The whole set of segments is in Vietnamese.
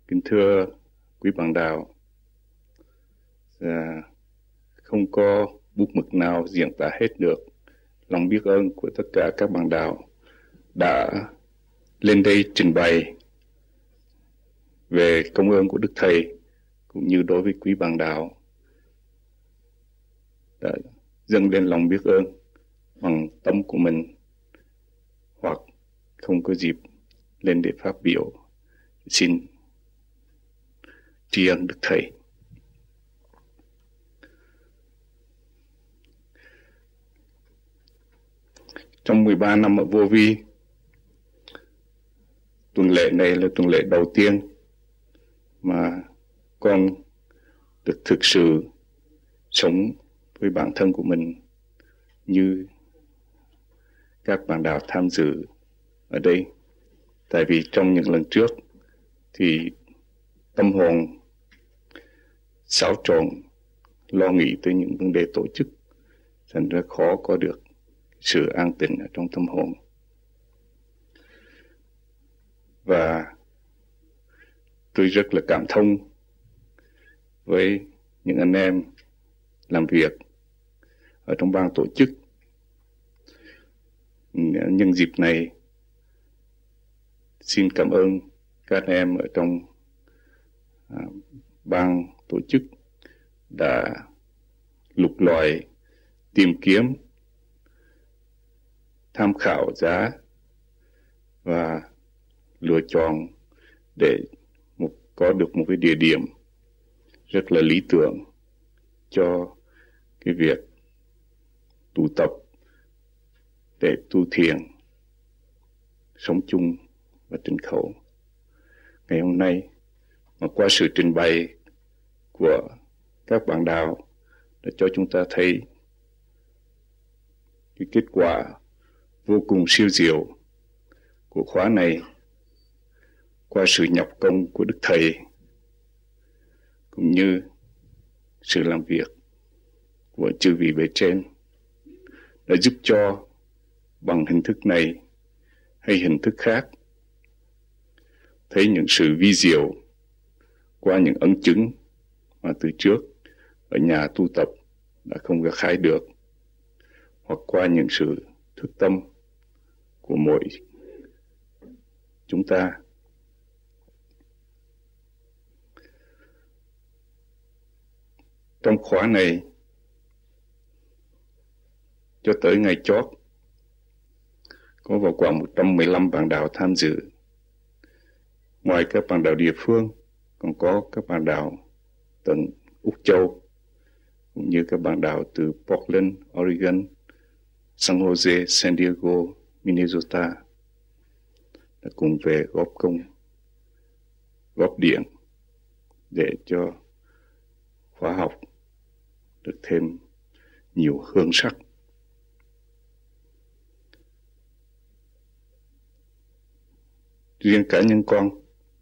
Kính thưa quý bạn đạo, không có bút mực nào diễn tả hết được lòng biết ơn của tất cả các bạn đạo đã lên đây trình bày về công ơn của Đức Thầy, cũng như đối với quý bạn đạo đã dâng lên lòng biết ơn bằng tâm của mình, hoặc không có dịp lên để phát biểu. Xin tri ân Đức Thầy. Trong 13 năm ở Vô Vi, tuần lễ này là tuần lễ đầu tiên mà con được thực sự sống với bản thân của mình như các bạn đạo tham dự ở đây. Tại vì trong những lần trước thì tâm hồn xáo trộn, lo nghĩ tới những vấn đề tổ chức, thành ra khó có được sự an tĩnh ở trong tâm hồn. Và tôi rất là cảm thông với những anh em làm việc ở trong ban tổ chức. Nhân dịp này, xin cảm ơn các em ở trong ban tổ chức đã lục lọi, tìm kiếm, tham khảo giá và lựa chọn để có được một cái địa điểm rất là lý tưởng cho cái việc tụ tập để tu thiền, sống chung và trình khẩu. Ngày hôm nay, mà qua sự trình bày của các bạn đạo đã cho chúng ta thấy cái kết quả vô cùng siêu diệu của khóa này, qua sự nhọc công của Đức Thầy cũng như sự làm việc của chư vị bề trên đã giúp cho bằng hình thức này hay hình thức khác thấy những sự vi diệu qua những ấn chứng mà từ trước ở nhà tu tập đã không gặt hái được, hoặc qua những sự thức tâm của mỗi chúng ta. Trong khóa này, cho tới ngày chót, có vào khoảng 115 bạn đạo tham dự. Ngoài các bạn đạo địa phương, còn có các bạn đạo tận Úc Châu, cũng như các bạn đạo từ Portland, Oregon, San Jose, San Diego, Minnesota đã cùng về góp công, góp điện để cho khóa học được thêm nhiều hương sắc. Riêng cá nhân con,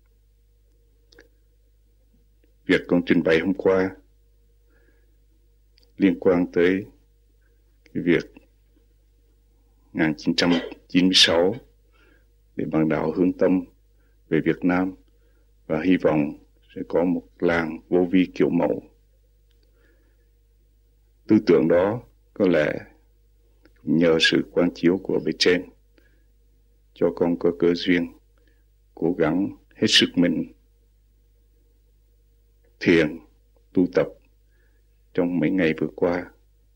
việc con trình bày hôm qua liên quan tới cái việc 1996 để bạn đạo hướng tâm về Việt Nam và hy vọng sẽ có một làng vô vi kiểu mẫu. Tư tưởng đó có lẽ nhờ sự quán chiếu của bề trên cho con có cơ duyên cố gắng hết sức mình thiền, tu tập trong mấy ngày vừa qua,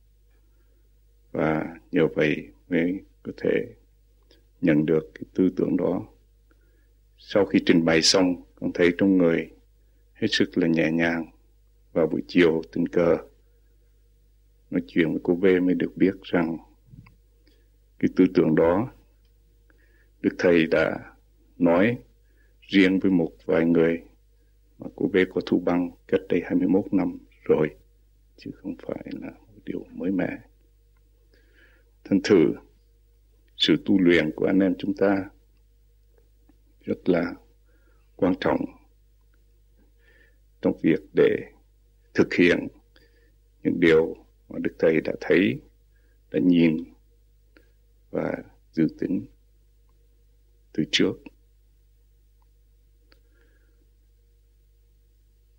và nhờ vậy mới có thể nhận được cái tư tưởng đó. Sau khi trình bày xong, con thấy trong người hết sức là nhẹ nhàng. Vào buổi chiều tình cờ nói chuyện với cô B mới được biết rằng cái tư tưởng đó Đức Thầy đã nói riêng với một vài người mà cô B có thu băng cách đây 21 năm rồi, chứ không phải là một điều mới mẻ. Thành thử sự tu luyện của anh em chúng ta rất là quan trọng trong việc để thực hiện những điều mà Đức Thầy đã thấy, đã nhìn và dự tính từ trước.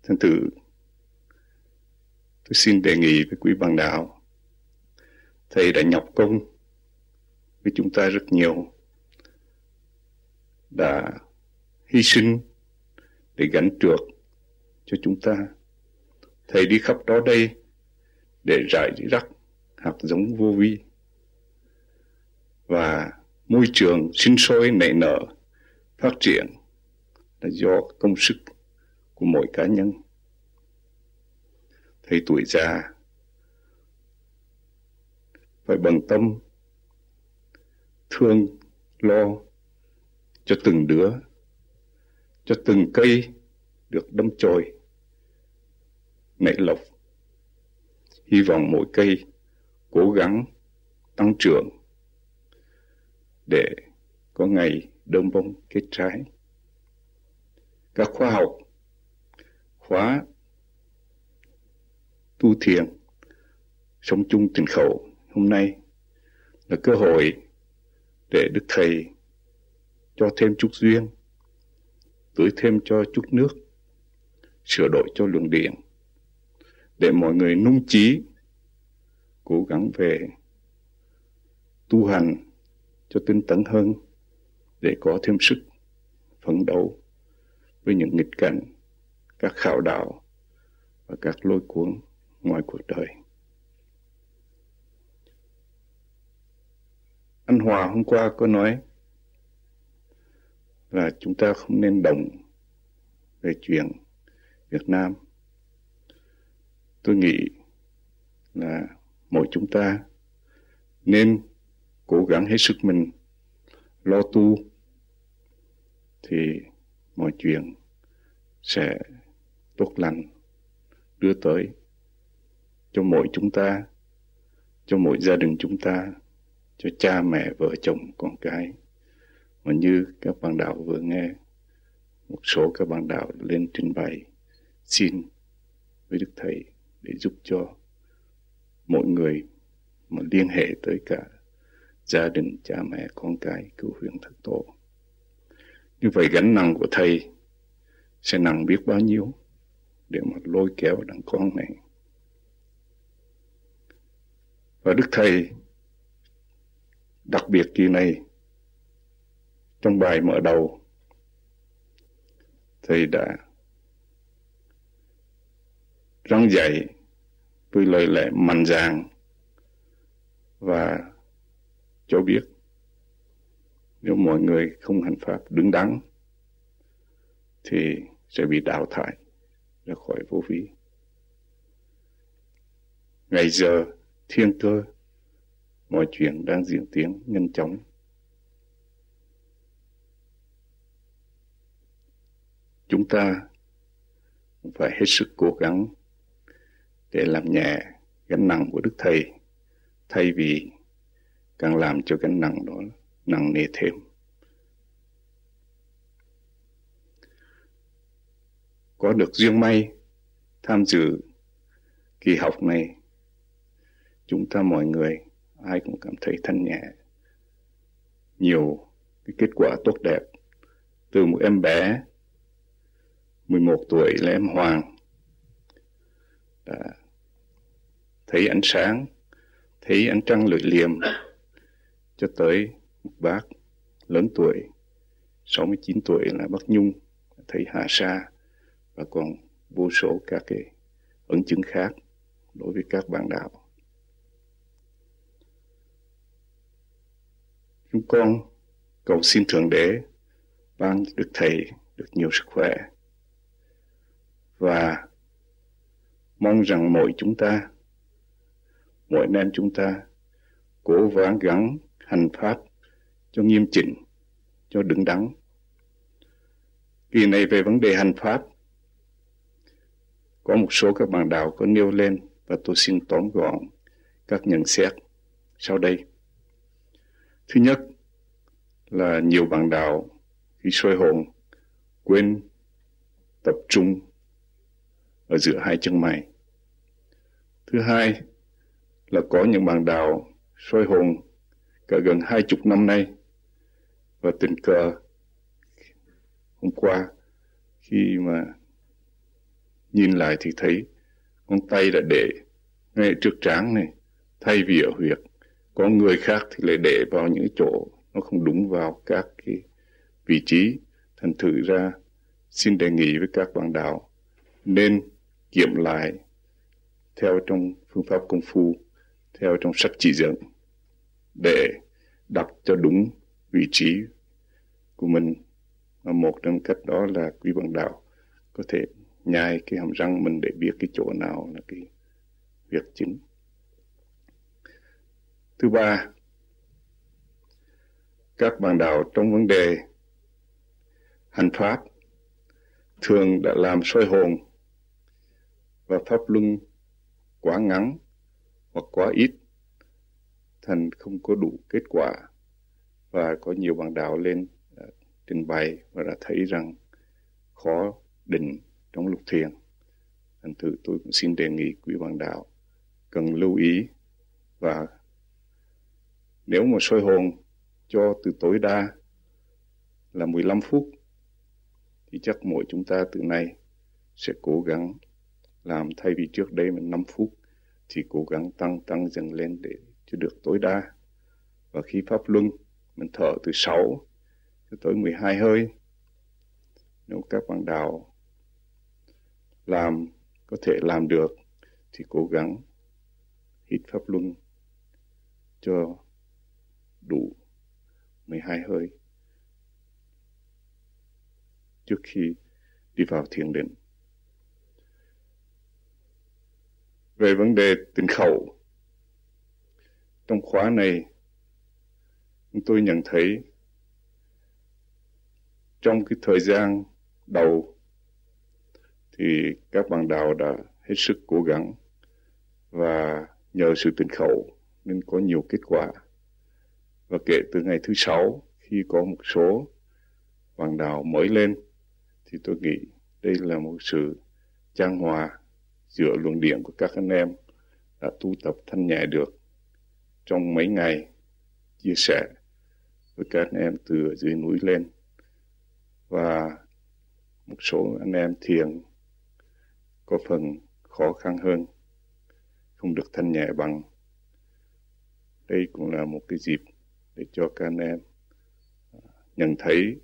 Thành thử tôi xin đề nghị với quý bạn đạo, Thầy đã nhọc công với chúng ta rất nhiều, đã hy sinh để gánh trượt cho chúng ta. Thầy đi khắp đó đây để rải rắc hạt giống vô vi, và môi trường sinh sôi nảy nở phát triển là do công sức của mỗi cá nhân. Thầy tuổi già phải bận tâm thương lo cho từng đứa, cho từng cây được đâm chồi nảy lộc. Hy vọng mỗi cây cố gắng tăng trưởng để có ngày đơm bông kết trái. Các khóa học, khóa tu thiền sống chung Tịnh Khẩu hôm nay là cơ hội để Đức Thầy cho thêm chút duyên, tưới thêm cho chút nước, sửa đổi cho luồng điện, để mọi người nung chí cố gắng về tu hành cho tinh tấn hơn, để có thêm sức phấn đấu với những nghịch cảnh, các khảo đạo và các lôi cuốn ngoài cuộc đời. Anh Hòa hôm qua có nói là chúng ta không nên động về chuyện Việt Nam. Tôi nghĩ là mỗi chúng ta nên cố gắng hết sức mình lo tu, thì mọi chuyện sẽ tốt lành đưa tới cho mỗi chúng ta, cho mỗi gia đình chúng ta, cho cha mẹ, vợ chồng, con cái. Mà như các bạn đạo vừa nghe, một số các bạn đạo lên trình bày xin với Đức Thầy để giúp cho mỗi người mà liên hệ tới cả gia đình, cha mẹ, con cái, cửu huyền thất tổ. Như vậy gánh nặng của Thầy sẽ nặng biết bao nhiêu để mà lôi kéo đàn con này. Và Đức Thầy đặc biệt kỳ này, trong bài mở đầu, Thầy đã răng dạy với lời lẽ mạnh dạn và cho biết nếu mọi người không hành pháp đứng đắn thì sẽ bị đào thải ra khỏi vô vi. Ngày giờ thiên cơ, mọi chuyện đang diễn tiến nhanh chóng. Chúng ta phải hết sức cố gắng để làm nhẹ gánh nặng của Đức Thầy, thay vì càng làm cho gánh nặng đó nặng nề thêm. Có được duyên may tham dự kỳ học này, chúng ta mọi người ai cũng cảm thấy thanh nhẹ. Nhiều cái kết quả tốt đẹp, từ một em bé 11 tuổi là em Hoàng đã thấy ánh sáng, thấy ánh trăng lưỡi liềm, cho tới một bác lớn tuổi 69 tuổi là bác Nhung thấy Hà Sa, và còn vô số các cái ấn chứng khác đối với các bạn đạo. Chúng con cầu xin Thượng Đế ban Đức Thầy được nhiều sức khỏe, và mong rằng mỗi chúng ta, mỗi anh em chúng ta cố gắng hành pháp cho nghiêm chỉnh, cho đứng đắn. Kỳ này về vấn đề hành pháp, có một số các bạn đạo có nêu lên, và tôi xin tóm gọn các nhận xét sau đây. Thứ nhất là nhiều bạn đạo khi soi hồn quên tập trung ở giữa hai chân mày. Thứ hai là có những bạn đạo soi hồn cả gần 20 năm nay, và tình cờ hôm qua khi mà nhìn lại thì thấy ngón tay đã để ngay trước trán này, thay vì ở huyệt. Có người khác thì lại để vào những chỗ nó không đúng vào các cái vị trí. Thành thử ra xin đề nghị với các bạn đạo nên kiểm lại theo trong phương pháp công phu, theo trong sách chỉ dẫn để đặt cho đúng vị trí của mình. Và một trong cách đó là quý bạn đạo có thể nhai cái hàm răng mình để biết cái chỗ nào là cái huyệt chính. Thứ ba, các bạn đạo trong vấn đề hành pháp thường đã làm soi hồn và pháp luân quá ngắn hoặc quá ít, thành không có đủ kết quả. Và có nhiều bạn đạo lên trình bày và đã thấy rằng khó định trong lúc thiền. Thành thử tôi cũng xin đề nghị quý bạn đạo cần lưu ý, và nếu mà soi hồn cho từ tối đa là 15 phút thì chắc mỗi chúng ta từ nay sẽ cố gắng làm, thay vì trước đây mình 5 phút thì cố gắng tăng dần lên để cho được tối đa. Và khi pháp luân mình thở từ 6 cho tới 12 hơi. Nếu các bạn đạo có thể làm được thì cố gắng hít pháp luân cho đủ 12 hơi trước khi đi vào thiền định. Về vấn đề tịnh khẩu, trong khóa này chúng tôi nhận thấy trong cái thời gian đầu thì các bạn đạo đã hết sức cố gắng, và nhờ sự tịnh khẩu nên có nhiều kết quả. Và kể từ ngày thứ 6, khi có một số bạn đạo mới lên, thì tôi nghĩ đây là một sự chan hòa giữa luồng điển của các anh em đã tu tập thanh nhẹ được trong mấy ngày chia sẻ với các anh em từ ở dưới núi lên. Và một số anh em thiền có phần khó khăn hơn, không được thanh nhẹ bằng. Đây cũng là một cái dịp để cho các anh em nhận thấy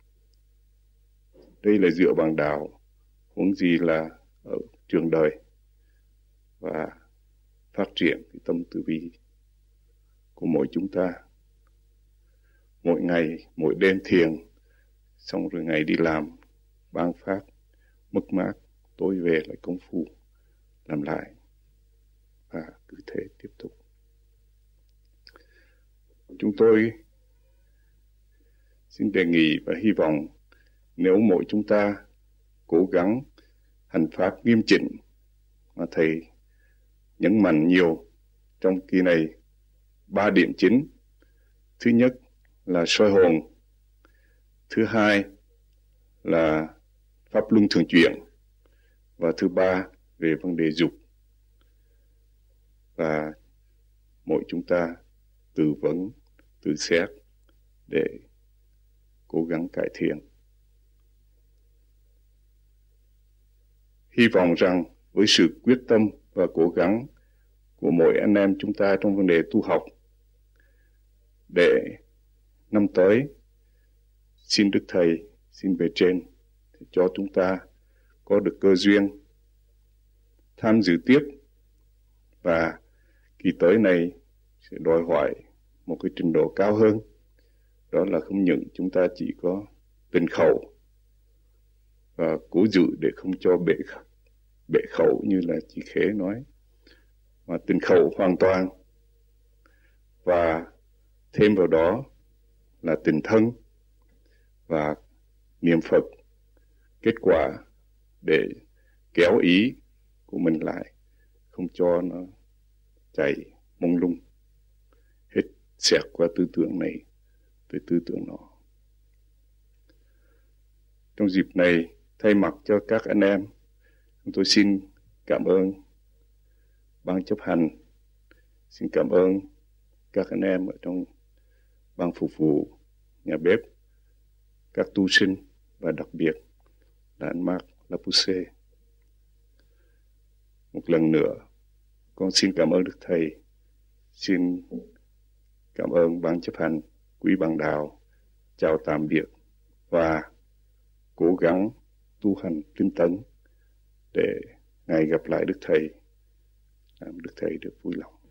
đây là dựa bằng đạo, huống gì là ở trường đời, và phát triển cái tâm từ bi của mỗi chúng ta. Mỗi ngày, mỗi đêm thiền, xong rồi ngày đi làm, ban phát, mất mát, tối về lại công phu, làm lại, và cứ thế tiếp tục. Chúng tôi xin đề nghị và hy vọng nếu mỗi chúng ta cố gắng hành pháp nghiêm chỉnh, mà Thầy nhấn mạnh nhiều trong kỳ này 3 điểm chính. Thứ nhất là soi hồn, thứ hai là pháp luân thường chuyển, và thứ ba về vấn đề dục. Và mỗi chúng ta tự vấn, tự xét để cố gắng cải thiện. Hy vọng rằng với sự quyết tâm và cố gắng của mỗi anh em chúng ta trong vấn đề tu học, để năm tới xin Đức Thầy, xin bề trên cho chúng ta có được cơ duyên tham dự tiếp, và kỳ tới này sẽ đòi hỏi một cái trình độ cao hơn. Đó là không những chúng ta chỉ có tịnh khẩu và cố giữ để không cho bể khẩu như là chị Khế nói, mà tịnh khẩu hoàn toàn, và thêm vào đó là tịnh thân và niệm Phật, kết quả để kéo ý của mình lại, không cho nó chạy mông lung, hết xẹt qua tư tưởng này tới tư tưởng nọ. Trong dịp này, thay mặt cho các anh em, chúng tôi xin cảm ơn ban chấp hành, xin cảm ơn các anh em ở trong ban phục vụ, nhà bếp, các tu sinh, và đặc biệt là anh Mark Lapousse. một lần nữa, con xin cảm ơn Đức Thầy, xin cảm ơn ban chấp hành, quý bạn đạo, chào tạm biệt và cố gắng tu hành tinh tấn để ngày gặp lại Đức Thầy, làm Đức Thầy được vui lòng.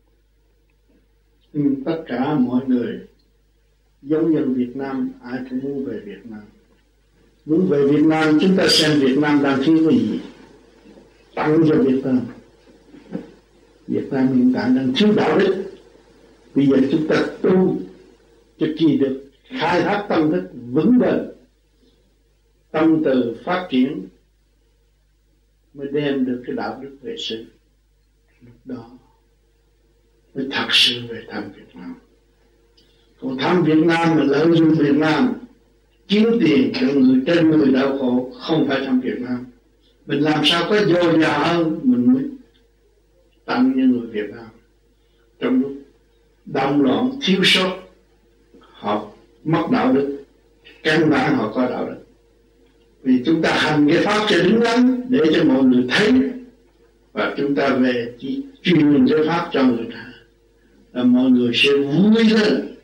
Tất cả mọi người giống như Việt Nam, ai cũng muốn về Việt Nam. Muốn về Việt Nam, chúng ta xem Việt Nam đang thiếu cái gì, tặng cho Việt Nam. Việt Nam hiện tại đang thiếu đạo đức. Bây giờ chúng ta tu cho kỳ được khai thác tâm thức vững bền, tâm từ phát triển mới đem được cái đạo đức về sự. Lúc đó mới thật sự về thăm Việt Nam. Còn thăm Việt Nam mà lợi dụng Việt Nam kiếm tiền cho người trên người đau khổ, không phải thăm Việt Nam. Mình làm sao có dồi dào hơn, mình mới tặng như người Việt Nam. Trong lúc động loạn thiếu sót, họ mất đạo đức, căn bản họ có đạo đức. Vì chúng ta hành cái pháp cho đứng đắn để cho mọi người thấy, và chúng ta về chỉ truyền cái pháp cho người ta, là mọi người sẽ vui lên,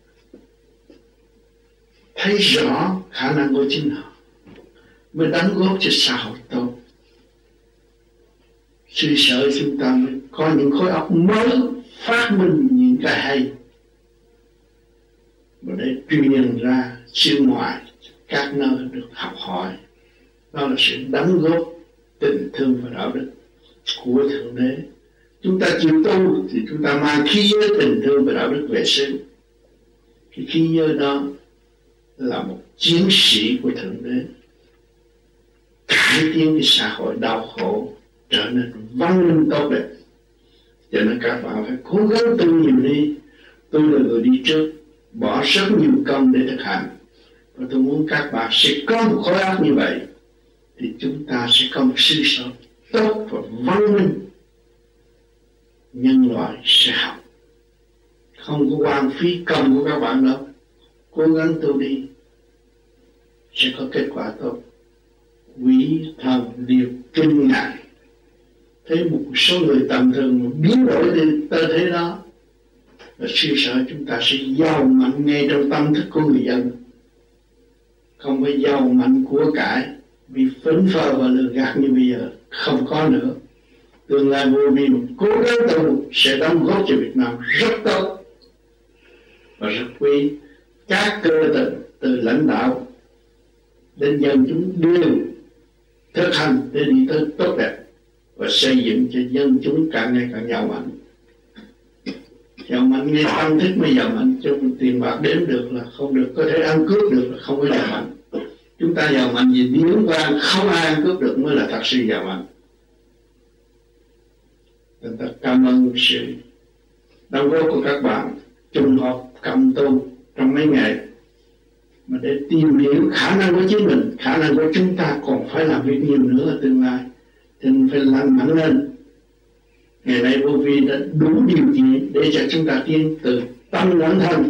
thấy rõ khả năng của chính họ, mới đóng góp cho xã hội tốt. Sự sợ chúng ta mới có những khối óc mới, phát minh những cái hay, và để truyền ra xuyên ngoài các nơi được học hỏi. Đó là sự đóng góp tình thương và đạo đức của Thượng Đế. Chúng ta chịu tu thì chúng ta mang khí giới tình thương và đạo đức về xứ. Cái khí giới đó là một chiến sĩ của Thượng Đế, cải tiến cái xã hội đau khổ trở nên văn minh tốt đẹp. Cho nên các bạn phải cố gắng tu nhiều đi. Tôi là người đi trước, bỏ rất nhiều công để thực hành, và tôi muốn các bạn sẽ có một khối óc như vậy, thì chúng ta sẽ có một sự sống tốt và văn minh. Nhân loại sẽ học, không có hoang phí công của các bạn đâu. Cố gắng tu đi, sẽ có kết quả tốt. Quý thần đều kinh ngạc thấy một số người tầm thường biến đổi đến tư thế đó, và suy sợ chúng ta sẽ giàu mạnh ngay trong tâm thức của người dân, không phải giàu mạnh của cải bị phấn phơ và lừa gạt như bây giờ, không có nữa. Tương lai vô vi cố gắng tu sẽ đóng góp cho Việt Nam rất tốt và rất quý. Các cơ tình từ lãnh đạo đến dân chúng đều thực hành để đi tới tốt đẹp và xây dựng cho dân chúng càng ngày càng giàu mạnh. Giàu mạnh nghe tâm thức mới giàu mạnh, chứ tiền bạc đếm được là không được, có thể ăn cướp được là không có giàu mạnh. Chúng ta giàu mạnh vì điển quang, không ai ăn cướp được mới là thật sự giàu mạnh. Chúng ta cảm ơn sự đóng góp của các bạn trùng hợp cộng tu trong mấy ngày, mà để tìm hiểu khả năng của chính mình, khả năng của chúng ta còn phải làm việc nhiều nữa ở tương lai, thì mình phải lành mạnh lên. Ngày nay vô vi đã đủ điều kiện để cho chúng ta tiến từ tâm lẫn thân.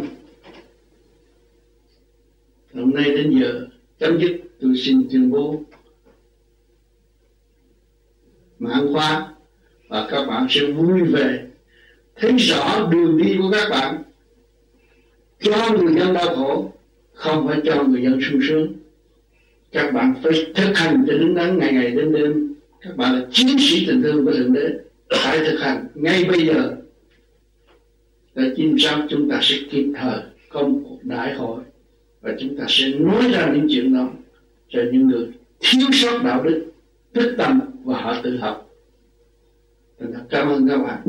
Hôm nay đến giờ chấm dứt, tôi xin tuyên bố mãn khóa, và các bạn sẽ vui về, thấy rõ đường đi của các bạn, cho người dân đau khổ, không phải cho người dân sung sướng. Các bạn phải thực hành cho đứng đắn ngày ngày đêm đêm. Các bạn là chiến sĩ tình thương của Thượng Đế, phải thực hành ngay bây giờ, để chim sao chúng ta sẽ kịp thời có một cuộc đại hội, và chúng ta sẽ nói ra những chuyện đó cho những người thiếu sót đạo đức, thức tâm và họ tự học. Cảm ơn các bạn.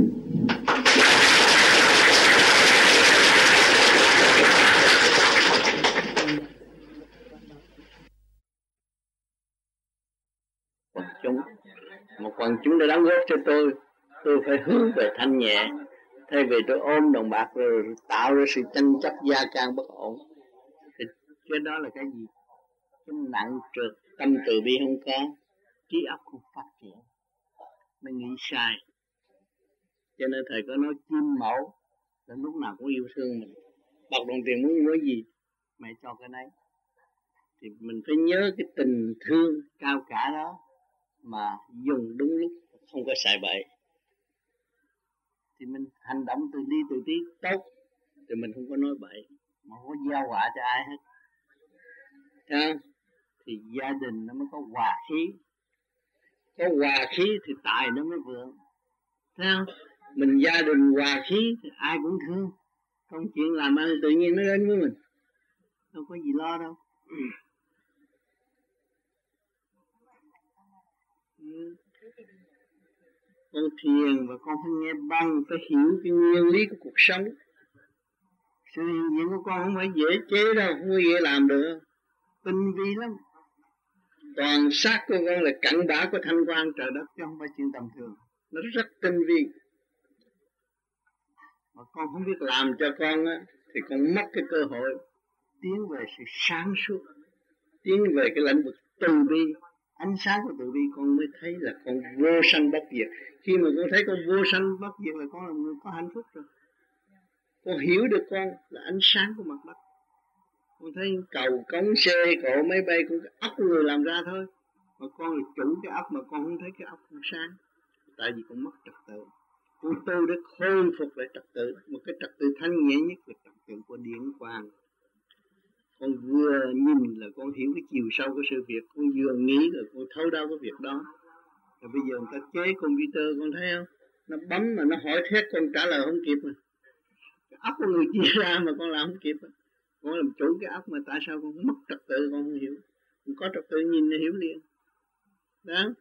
Quần chúng, một quần chúng đã đóng góp cho tôi phải hướng về thanh nhẹ, thay vì tôi ôm đồng bạc rồi tạo ra sự tranh chấp gia can bất ổn. Thì cái đó là cái gì? Cái nặng trược, tâm từ bi không có, trí óc không phát triển, mình nghĩ sai. Cho nên thầy có nói chim mẫu là lúc nào cũng yêu thương mình. Bọc đồng tiền muốn nói gì mày cho cái đấy. Thì mình phải nhớ cái tình thương cao cả đó mà dùng đúng lúc không có sai bậy, thì mình hành động từ đi từ tí tốt, thì mình không có nói bậy, mà không có gieo họa cho ai hết. Thấy không? Thì gia đình nó mới có hòa khí, có hòa khí thì tài nó mới vượng. Thấy không? Mình gia đình hòa khí thì ai cũng thương, công chuyện làm ăn tự nhiên nó đến với mình, đâu có gì lo đâu. Con thiền và con phải nghe băng, phải hiểu cái nguyên lý của cuộc sống. Sự hiện diện của con không phải dễ chế đâu, không có dễ làm được, tinh vi lắm. Toàn xác của con là cảnh bã của thanh quan trời đất, chứ không phải chuyện tầm thường. Nó rất tinh vi. Mà con không biết làm cho con á, thì con mất cái cơ hội tiến về sự sáng suốt, tiến về cái lĩnh vực từ bi. Ánh sáng của từ bi con mới thấy là con vô sanh bất diệt. Khi mà con thấy con vô sanh bất diệt là con là người có hạnh phúc rồi. Con hiểu được con là ánh sáng của mặt đất. Con thấy cầu cống xe cộ máy bay cũng cái óc người làm ra thôi, mà con là chủ cái óc mà con không thấy cái óc con sáng, tại vì con mất trật tự. Con tu để khôi phục lại trật tự, một cái trật tự thanh nhẹ nhất là trật tự của điển quang. Con vừa nhìn là con hiểu cái chiều sâu của sự việc, con vừa nghĩ là con thấu đáo cái việc đó. Rồi bây giờ người ta chế computer con thấy không, nó bấm mà nó hỏi thét con trả lời không kịp mà. Cái óc của người chia ra mà con làm không kịp mà. Con làm chủ cái óc mà tại sao con mất trật tự con không hiểu. Con có trật tự nhìn nó hiểu liền. Đó.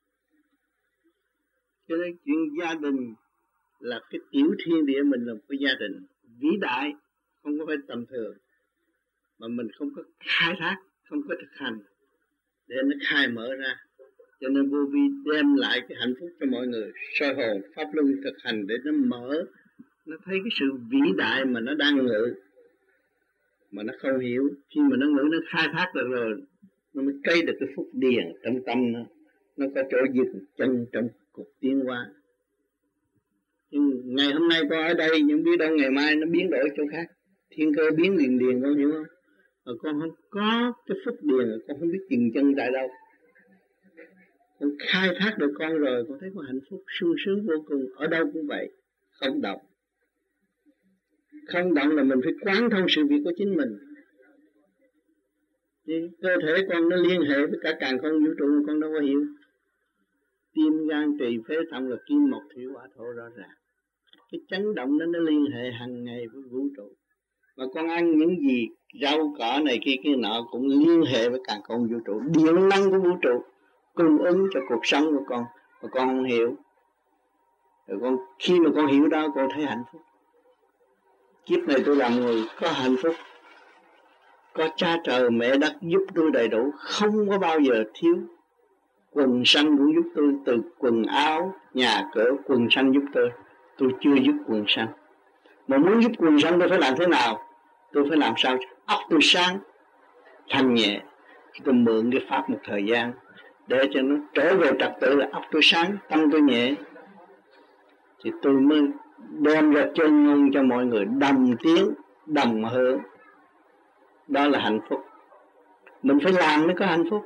Cho nên chuyện gia đình là cái tiểu thiên địa, mình là một cái gia đình vĩ đại, không có phải tầm thường. Mà mình không có khai thác, không có thực hành để nó khai mở ra. Cho nên vô vi đem lại cái hạnh phúc cho mọi người, soi hồn pháp luân thực hành để nó mở, nó thấy cái sự vĩ đại mà nó đang ngự mà nó không hiểu. Khi mà nó ngự, nó khai thác được rồi, nó mới cây được cái phúc điền trong tâm nó có chỗ dừng chân trong cuộc tiến hóa. Nhưng ngày hôm nay con ở đây, nhưng biết đâu ngày mai nó biến đổi chỗ khác, thiên cơ biến liền con hiểu không? Mà con không có cái phúc điền, con không biết dừng chân tại đâu. Con khai thác được con rồi, con thấy có hạnh phúc sung sướng vô cùng. Ở đâu cũng vậy, không động. Không động là mình phải quán thông sự việc của chính mình. Chứ cơ thể con nó liên hệ với cả càn khôn vũ trụ, con đâu có hiểu. Tim gan tỳ phế thận là kim mộc thủy hỏa thổ rõ ràng. Cái chấn động đó nó liên hệ hàng ngày với vũ trụ. Mà con ăn những gì rau cỏ này kia nọ cũng liên hệ với càn khôn vũ trụ, điện năng của vũ trụ cung ứng cho cuộc sống của con, mà con không hiểu. Rồi con khi mà con hiểu đó, con thấy hạnh phúc. Kiếp này tôi làm người có hạnh phúc, có cha trời mẹ đất giúp tôi đầy đủ, không có bao giờ thiếu. Quần xanh cũng giúp tôi, từ quần áo, nhà cửa, quần xanh giúp tôi chưa giúp quần xanh. Mà muốn giúp quần xanh tôi phải làm thế nào? Tôi phải làm sao óc tôi sáng, thanh nhẹ. Tôi mượn cái pháp một thời gian để cho nó trở về trật tự, là óc tôi sáng, tâm tôi nhẹ, thì tôi mới đem ra chân ngôn cho mọi người đồng tiếng, đồng hưởng. Đó là hạnh phúc. Mình phải làm mới có hạnh phúc.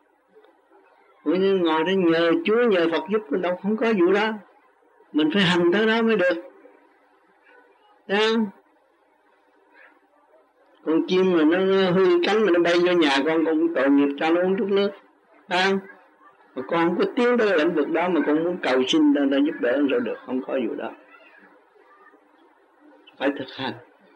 Ngồi đó nhờ Chúa, nhờ Phật giúp, đâu không có vụ đó. Mình phải hành tới đó mới được. Đó. Con chim mà nó hư cánh mà nó bay vô nhà con tội nghiệp cho nó uống chút nước. Đó. Mà con không có tiến tới lĩnh vực đó mà con muốn cầu xin ta giúp đỡ rồi được, không có vụ đó. Phải thực hành.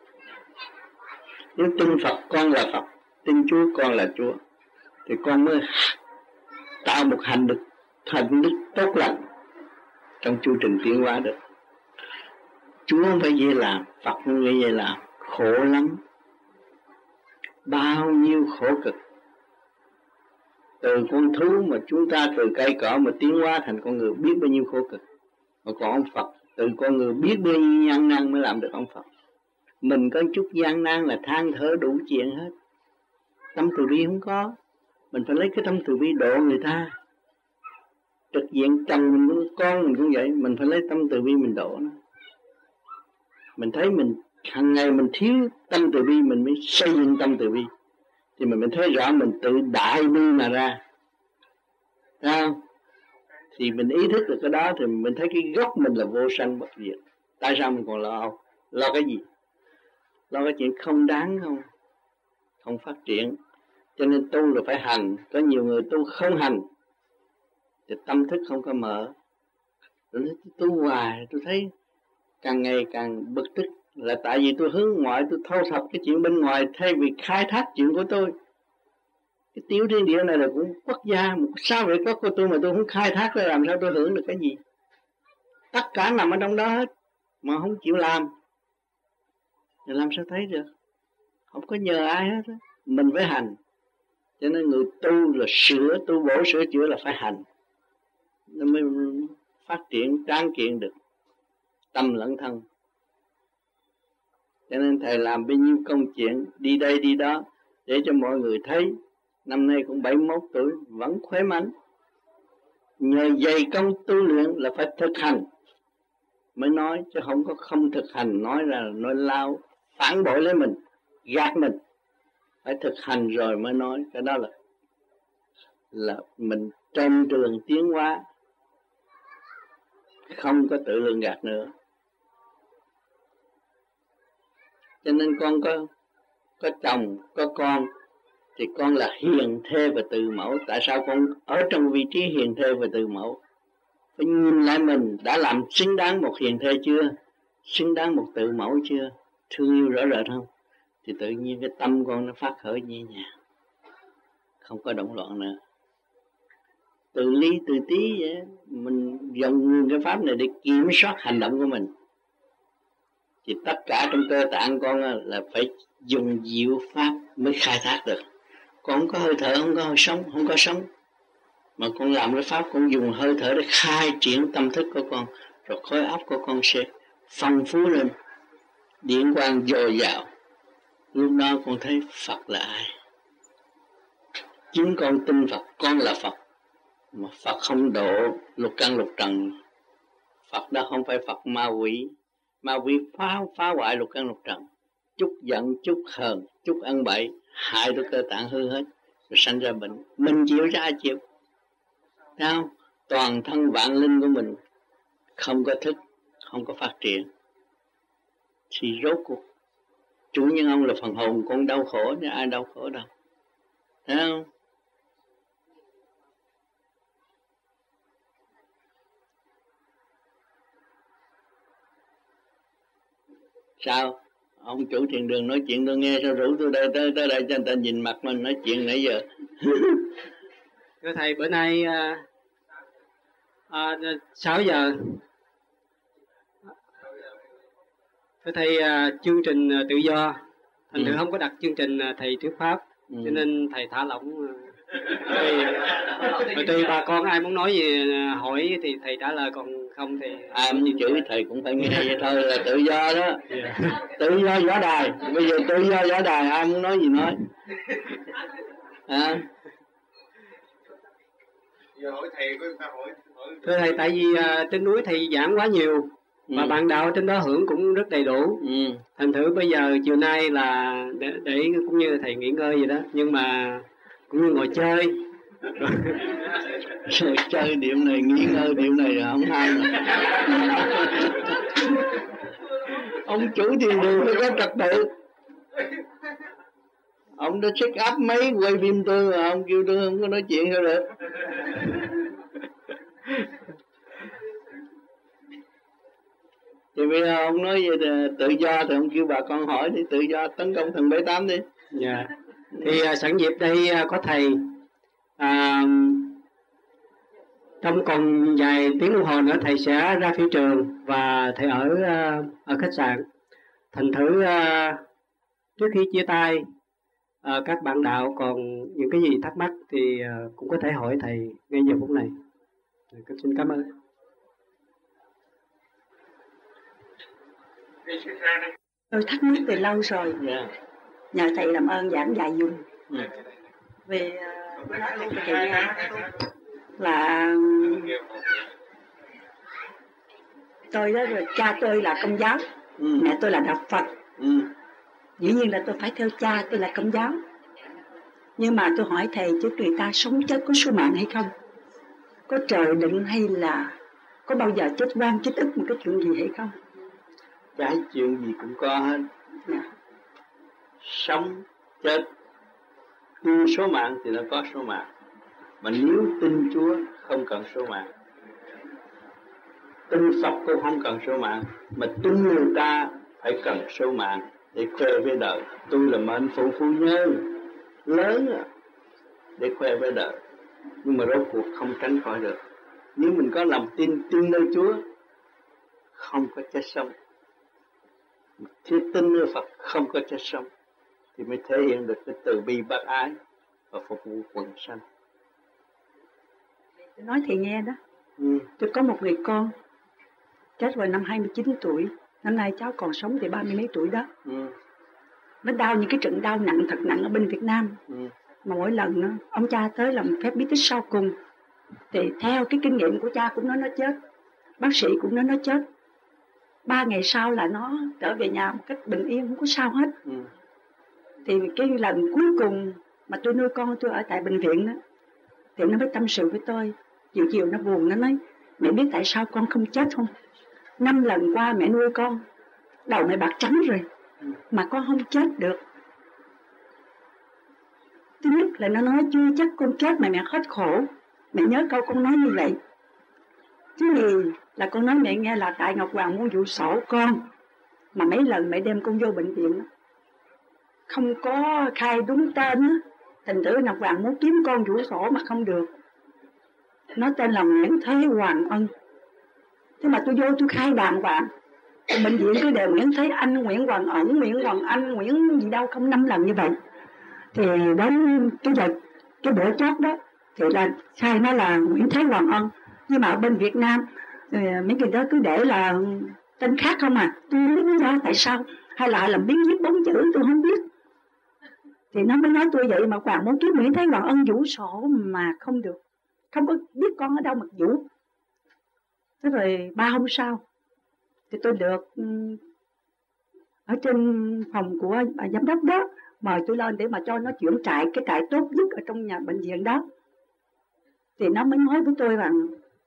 Nếu tin Phật con là Phật, tin Chúa con là Chúa, thì con mới tạo một hành đức tốt lành trong chu trình tiến hóa được. Chúa không phải dễ làm, Phật không phải dễ làm, khổ lắm. Bao nhiêu khổ cực. Từ con thú mà chúng ta từ cây cỏ mà tiến hóa thành con người biết bao nhiêu khổ cực. Mà còn ông Phật, từ con người biết bao nhiêu gian nan mới làm được ông Phật. Mình có chút gian nan là than thở đủ chuyện hết. Tâm từ bi không có. Mình phải lấy cái tâm từ bi độ người ta. Trực diện chồng mình cũng con mình cũng vậy, mình phải lấy tâm từ bi mình độ nó. Mình thấy mình hàng ngày mình thiếu tâm từ bi, mình mới xây dựng tâm từ bi, thì mình thấy rõ mình tự đại bi mà ra. Thấy không? Thì mình ý thức được cái đó thì mình thấy cái gốc mình là vô sanh bất diệt. Tại sao mình còn lo cái gì? Lo cái chuyện không đáng không phát triển. Cho nên tu là phải hành. Có nhiều người tu không hành thì tâm thức không có mở. Rồi tu hoài tôi thấy càng ngày càng bực tức, là tại vì tôi hướng ngoại, tôi thâu thập cái chuyện bên ngoài thay vì khai thác chuyện của tôi. Cái tiểu thiên địa này là cũng quốc gia, sao vậy có của tôi mà tôi không khai thác ra, làm sao tôi hưởng được cái gì? Tất cả nằm ở trong đó hết mà không chịu làm thì làm sao thấy được? Không có nhờ ai hết đó. Mình phải hành. Cho nên người tu là tu bổ sửa chữa là phải hành, nó mới phát triển tráng kiện được tâm lẫn thân. Cho nên thầy làm bao nhiêu công chuyện đi đây đi đó để cho mọi người thấy. Năm nay cũng 71 tuổi vẫn khỏe mạnh. Nhờ dày công tu luyện là phải thực hành mới nói, chứ không thực hành nói ra là nói lao, phản bội lấy mình, gạt mình. Phải thực hành rồi mới nói. Cái đó là mình trên đường tiến hóa, không có tự lường gạt nữa. Cho nên con có chồng, có con thì con là hiền thê và từ mẫu. Tại sao con ở trong vị trí hiền thê và từ mẫu? Phải nhìn lại mình đã làm xứng đáng một hiền thê chưa? Xứng đáng một từ mẫu chưa? Thương yêu rõ rệt không? Thì tự nhiên cái tâm con nó phát khởi nhẹ nhàng, không có động loạn nữa. Từ ly từ tí vậy, mình dùng cái pháp này để kiểm soát hành động của mình. Thì tất cả trong cơ tạng con là phải dùng diệu pháp mới khai thác được. Con không có hơi thở, không có hơi sống, không có sống. Mà con làm cái pháp, con dùng hơi thở để khai triển tâm thức của con. Rồi khối óc của con sẽ phong phú lên, điện quang dồi dào. Lúc đó con thấy Phật là ai? Chính con tin Phật, con là Phật. Mà Phật không độ lục căn lục trần. Phật đó không phải Phật ma quỷ. Ma quỷ phá hoại lục căn lục trần. Chút giận, chút hờn, chút ăn bậy, hại được cơ tạng hư hết, rồi sanh ra bệnh. Mình chịu ra ai chịu? Sao? Toàn thân vạn linh của mình không có thức, không có phát triển. Thì rốt cuộc chủ nhân ông là phần hồn con đau khổ, nhưng ai đau khổ đâu? Thấy không? Sao? Ông chủ thiền đường nói chuyện tôi nghe, sao rủ tôi đây tới đây cho người ta nhìn mặt mình nói chuyện nãy giờ. Thưa thầy, bữa nay 6 giờ. Thưa thầy, chương trình tự do, thành thử không có đặt chương trình thầy thuyết pháp, cho nên thầy thả lỏng. Tuy bà con ai muốn nói gì hỏi thì thầy trả lời, còn không thì ai muốn chửi thầy cũng phải nghe vậy thôi, là tự do đó. Tự do võ đài, bây giờ tự do võ đài, ai muốn nói gì nói. Giờ hỏi thầy có ta hỏi. Thưa thầy, tại vì trên núi thầy giảng quá nhiều mà bạn đạo trên đó hưởng cũng rất đầy đủ. Thành thử bây giờ chiều nay là để cũng như thầy nghỉ ngơi vậy đó, nhưng mà cũng như ngồi chơi. Rồi chơi điểm này, nghỉ ngơi điểm này là không hay rồi. Ông chủ thiền đường phải có trật tự. Ông đã check up mấy quay phim tôi mà ông kêu tôi không có nói chuyện sao được. Thì bây giờ ông nói về tự do thì ông kêu bà con hỏi thì tự do tấn công thần 78 đi. Dạ. Thì sẵn dịp đây có thầy, trong còn vài tiếng đồng hồ nữa thầy sẽ ra phi trường và thầy ở khách sạn. Thành thử trước khi chia tay, các bạn đạo còn những cái gì thắc mắc thì cũng có thể hỏi thầy ngay giờ phút này. Xin cảm ơn. Tôi thắc mắc từ lâu rồi. Nhờ thầy làm ơn giảng dạy dùm. Vì nói luôn cho thầy nghe là tôi đó, rồi cha tôi là Công giáo, mẹ tôi là đạo Phật. Dĩ nhiên là tôi phải theo cha tôi là Công giáo. Nhưng mà tôi hỏi thầy, chứ người ta sống chết có số mạng hay không? có trời định hay là có bao giờ chết oan chết ức một cái chuyện gì hay không? Cái chuyện gì cũng có hết. Sống chết tin số mạng thì nó có số mạng, mà nếu tin Chúa không cần số mạng, tin Phật cũng không cần số mạng, mà tin người ta phải cần số mạng để khoe với đời. Tôi là mệnh phụ phu nhân lớn để khoe với đời, nhưng mà rốt cuộc không tránh khỏi được. Nếu mình có lòng tin nơi Chúa, không có chết sống. Khi tin nơi Phật không có chết sống thì mới thể hiện được cái từ bi bác ái và phục vụ quần sanh. Tôi nói thì nghe đó. Tôi có một người con chết vào năm 29 tuổi. Năm nay cháu còn sống thì 30 mấy tuổi đó. Nó đau những cái trận đau nặng, thật nặng ở bên Việt Nam. Mà mỗi lần nó, ông cha tới làm phép bí tích sau cùng, thì theo cái kinh nghiệm của cha cũng nói nó chết, bác sĩ cũng nói nó chết. 3 ngày sau là nó trở về nhà một cách bình yên, không có sao hết. Thì cái lần cuối cùng mà tôi nuôi con tôi ở tại bệnh viện đó, thì nó mới tâm sự với tôi. Chiều nó buồn, nó nói: mẹ biết tại sao con không chết không? 5 lần qua mẹ nuôi con, đầu mẹ bạc trắng rồi, mà con không chết được. Thứ nhất là nó nói chưa chắc con chết mà mẹ hết khổ. Mẹ nhớ câu con nói như vậy. Thứ nhì là con nói mẹ nghe là tại Ngọc Hoàng muốn dụ sổ con, mà mấy lần mẹ đem con vô bệnh viện không có khai đúng tên á, thành thử Ngọc Hoàng muốn kiếm con dụ sổ mà không được. Nó tên là Nguyễn Thế Hoàng Ân. Thế mà tôi vô tôi khai đàng hoàng, bệnh viện cứ đều Nguyễn Thế Anh, Nguyễn Hoàng Ẩn, Nguyễn Hoàng Anh, Nguyễn gì đâu, không 5 lần như vậy. Thì đến cái bữa chót đó thì là khai nó là Nguyễn Thế Hoàng Ân. Nhưng mà ở bên Việt Nam mấy người đó cứ để là tên khác không à. Tôi không biết đó tại sao, hay là làm biến viết 4 chữ tôi không biết. Thì nó mới nói tôi vậy, mà Hoàng muốn kiếm Nguyễn Thế Hoàng Ân vũ sổ mà không được, không có biết con ở đâu mà vũ. Thế rồi 3 hôm sau thì tôi được ở trên phòng của bà giám đốc đó mời tôi lên để mà cho nó chuyển trại, cái trại tốt nhất ở trong nhà bệnh viện đó. Thì nó mới nói với tôi rằng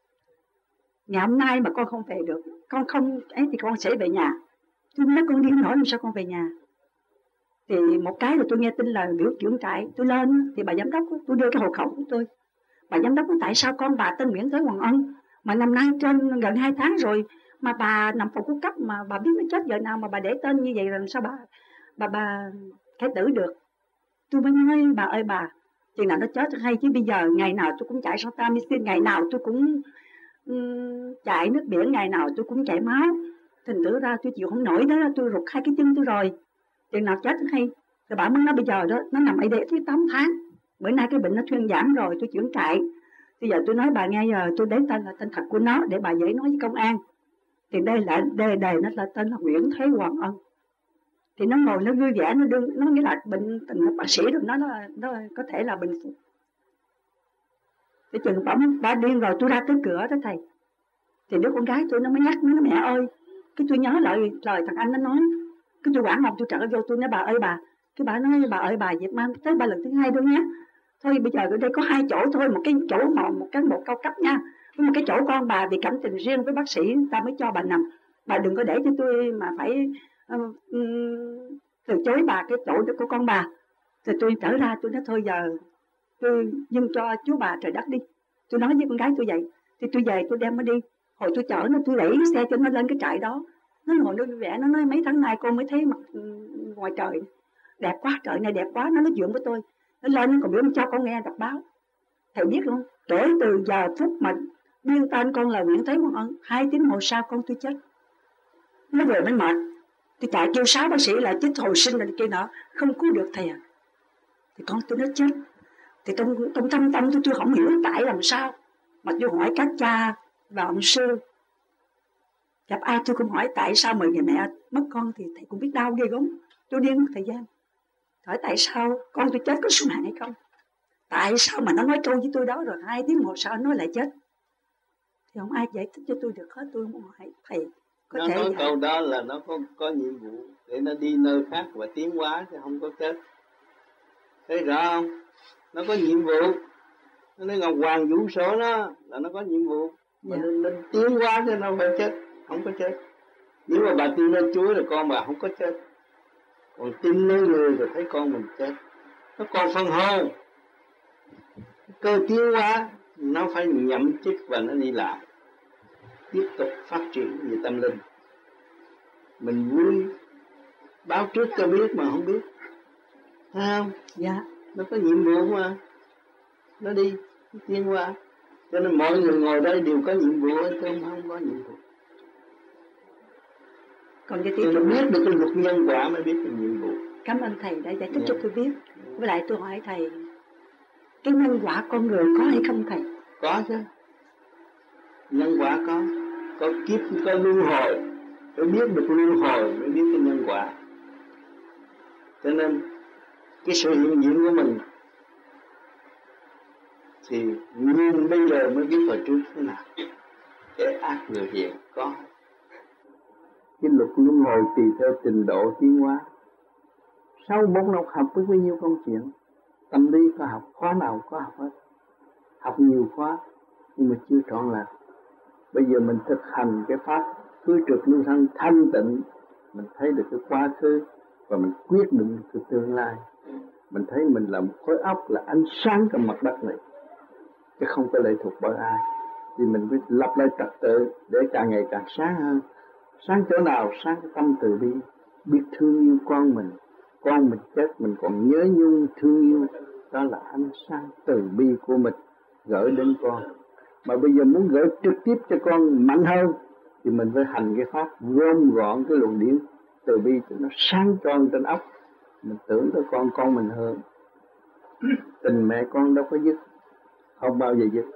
ngày hôm nay mà con không về được, con không ấy thì con sẽ về nhà. Tôi nói con đi nổi làm sao con về nhà. Thì một cái là tôi nghe tin là biểu chuyển trại, tôi lên thì bà giám đốc, tôi đưa cái hộ khẩu của tôi. Bà giám đốc nói tại sao con bà tên Nguyễn Thế Hoàng Ân mà năm nay trên gần 2 tháng rồi mà bà nằm phòng cấp mà bà biết nó chết giờ nào mà bà để tên như vậy, làm sao bà khai tử được. Tôi mới nói bà ơi bà, chừng nào nó chết hay, chứ bây giờ ngày nào tôi cũng chạy Sotamicin, ngày nào tôi cũng chạy nước biển, ngày nào tôi cũng chảy máu. Thành thử ra tôi chịu không nổi đó, tôi rụt 2 cái chân tôi rồi, chừng nào chết hay. Rồi bà mới nói bây giờ đó nó nằm ở đây tới 8 tháng, bữa nay cái bệnh nó thuyên giảm rồi, tôi chuyển trại. Bây giờ tôi nói bà nghe, giờ tôi đến tên là tên thật của nó để bà dễ nói với công an. Thì đây là đề nó là tên là Nguyễn Thế Hoàng Ân. Thì nó ngồi nó vui vẻ, nó nghĩa là bệnh tình bác sĩ rồi, nó có thể là bình phục. Thì chừng bà điên rồi, tôi ra tới cửa đó thầy. Thì đứa con gái tôi nó mới nhắc, nó nói mẹ ơi, cái tôi nhớ lời thằng anh nó nói. Cái tôi quảng hồng tôi trở vô, tôi nói bà ơi bà. Cái bà nói bà ơi bà Việt Nam tới 3 lần thứ 2 đâu nhé. Thôi bây giờ ở đây có 2 chỗ thôi, một cái chỗ mà một cán bộ cao cấp nha, với một cái chỗ con bà vì cảm tình riêng với bác sĩ ta mới cho bà nằm. Bà đừng có để cho tôi mà phải từ chối bà cái chỗ của con bà. Rồi tôi trở ra tôi nói thôi giờ tôi dâng cho chú bà trời đất đi. Tôi nói với con gái tôi vậy. Thì tôi về tôi đem nó đi. Hồi tôi chở nó, tôi đẩy xe cho nó lên cái trại đó. Nó ngồi nó vui vẻ, nó nói mấy tháng nay con mới thấy mặt ngoài trời đẹp quá, trời này đẹp quá. Nó nói chuyện với tôi, nó lên nó còn biểu cho con nghe đọc báo. Thầy biết không, kể từ giờ phút mà biên tên con là Nguyễn Thế Hoàng Ân, 2 tiếng hồi sau con tôi chết. Nó vừa mới mệt, tôi chạy kêu 6 bác sĩ là chết hồi sinh rồi kia nọ, không cứu được thầy à. Thì con tôi nó chết. Thì trong thâm tâm tôi không hiểu tại làm sao, mà tôi hỏi các cha và ông sư, gặp ai tôi cũng hỏi tại sao mà người mẹ mất con, thì thầy cũng biết đau ghê gớm. Tôi điên một thời gian hỏi tại sao con tôi chết có số mạng hay không, tại sao mà nó nói câu với tôi đó rồi 2 tiếng một sau nó lại chết. Thì không ai giải thích cho tôi được hết. Tôi muốn hỏi thầy có nó thể nói câu đó là nó có nhiệm vụ để nó đi nơi khác và tiến hóa chứ không có chết. Thấy rõ không? Nó có nhiệm vụ, Nên Ngọc Hoàng vũ số nó là nó có nhiệm vụ. Mà nên tiến hóa cho nó phải chết, không có chết. Nếu mà bà tin nơi Chúa thì con bà không có chết. Còn tin nơi người rồi thấy con mình chết. Nó còn phần hồn. Cơ tiến hóa nó phải nhậm chức và nó đi làm. Tiếp tục phát triển về tâm linh. Mình vui báo trước cho biết mà không biết. Thấy không? Dạ. Nó có nhiệm vụ mà. Nó đi tiến hóa. Cho nên mọi người ngồi đây đều có nhiệm vụ, chứ không có nhiệm vụ. Còn cái tôi biết được cái luật nhân quả mới biết được nhiệm vụ. Cảm ơn thầy đã giải thích cho tôi biết. Với lại tôi hỏi thầy, cái nhân quả con người có hay không thầy? Có chứ. Nhân quả có kiếp, có luân hồi. Phải biết được luân hồi mới biết cái nhân quả. Cho nên cái sự hiện diện của mình thì nguyên bây giờ mới biết hồi trước thế nào. Cái ác người hiện có. Cái luật luân hồi tùy theo trình độ tiến hóa. Sau 4 năm học với bao nhiêu công chuyện. Tâm lý có học, khóa nào có học hết. Học nhiều khóa nhưng mà chưa trọn lành. Bây giờ mình thực hành cái pháp khứ trực lưu thanh thanh tịnh, mình thấy được cái quá khứ và mình quyết định cái tương lai. Mình thấy mình là một khối óc, là ánh sáng trong mặt đất này, chứ không có lệ thuộc bởi ai. Thì mình phải lập lại trật tự để càng ngày càng sáng hơn. Sáng chỗ nào? Sáng cái tâm từ bi, biết thương yêu con mình chết mình còn nhớ nhung thương yêu, đó là ánh sáng từ bi của mình gửi đến con. Mà bây giờ muốn gửi trực tiếp cho con mạnh hơn thì mình phải hành cái pháp gom gọn cái luồng điển từ bi cho nó sáng tròn trên óc. Mình tưởng tới con mình hơn. Tình mẹ con đâu có dứt, không bao giờ dứt,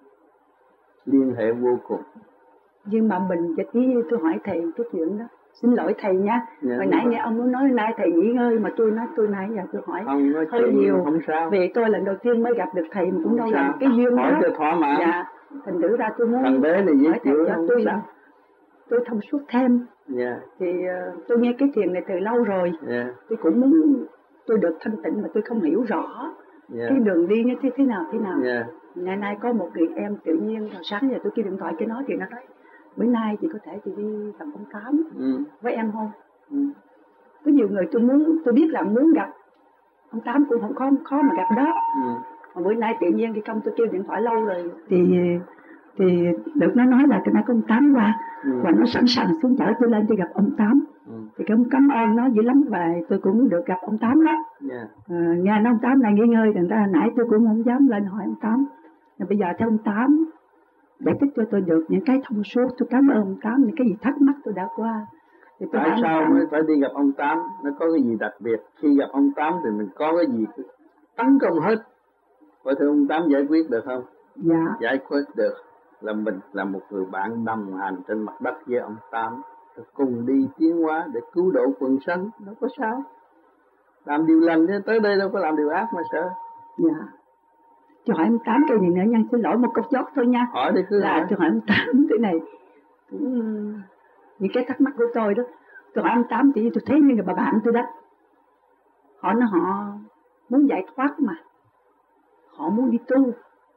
liên hệ vô cùng. Nhưng mà mình chỉ tôi hỏi thầy cái chuyện đó, xin lỗi thầy nha. Hồi nãy nghe ông muốn nói nay thầy nghỉ ngơi mà tôi nói tôi nãy giờ tôi hỏi không, hơi nhiều. Không sao. Vì tôi lần đầu tiên mới gặp được thầy mà cũng đâu làm cái duyên hỏi đó. cho thỏa mãn. Dạ. Thành thử ra tôi muốn thằng bé này dễ chịu cho tôi thông suốt thêm. Thì tôi nghe cái thiền này từ lâu rồi. Tôi cũng muốn tôi được thanh tịnh mà tôi không hiểu rõ cái đường đi như thế nào. Ngày nay có một người em tự nhiên rồi sáng giờ tôi kêu điện thoại cho nó thì nó nói bữa nay chị có thể chị đi gặp ông Tám với em không? Có nhiều người tôi biết là muốn gặp ông Tám cũng không khó mà gặp đó. Mà bữa nay tự nhiên thì không tôi kêu điện thoại lâu rồi thì được nó nói là cái nay có ông Tám qua và nó sẵn sàng xuống chở tôi lên đi gặp ông Tám. Thì cũng cảm ơn nó dữ lắm và tôi cũng được gặp ông Tám đó. Nghe nói ông Tám này nghỉ ngơi thành ra nãy tôi cũng không dám lên hỏi ông Tám. Bây giờ theo ông Tám giải thích cho tôi được những cái thông suốt. Tôi cảm ơn ông Tám, những cái gì thắc mắc tôi đã qua. Tại sao mới phải đi gặp ông Tám? Nó có cái gì đặc biệt? Khi gặp ông Tám thì mình có cái gì tấn công hết. Vậy thì ông Tám giải quyết được không? Dạ. Giải quyết được là mình là một người bạn đồng hành trên mặt đất với ông Tám, cùng đi tiến hóa để cứu độ quần sanh. Đâu có sao. Làm điều lành chứ tới đây đâu có làm điều ác mà sợ. Dạ. Tôi hỏi ông Tám cái gì nữa nha, xin lỗi một câu chót thôi nha. Hỏi đi cứ hỏi. Tôi hỏi ông Tám cái này những cái thắc mắc của tôi đó. Tôi hỏi ông Tám thì tôi thấy như người bà bạn tôi đó. Họ muốn giải thoát mà. Họ muốn đi tu.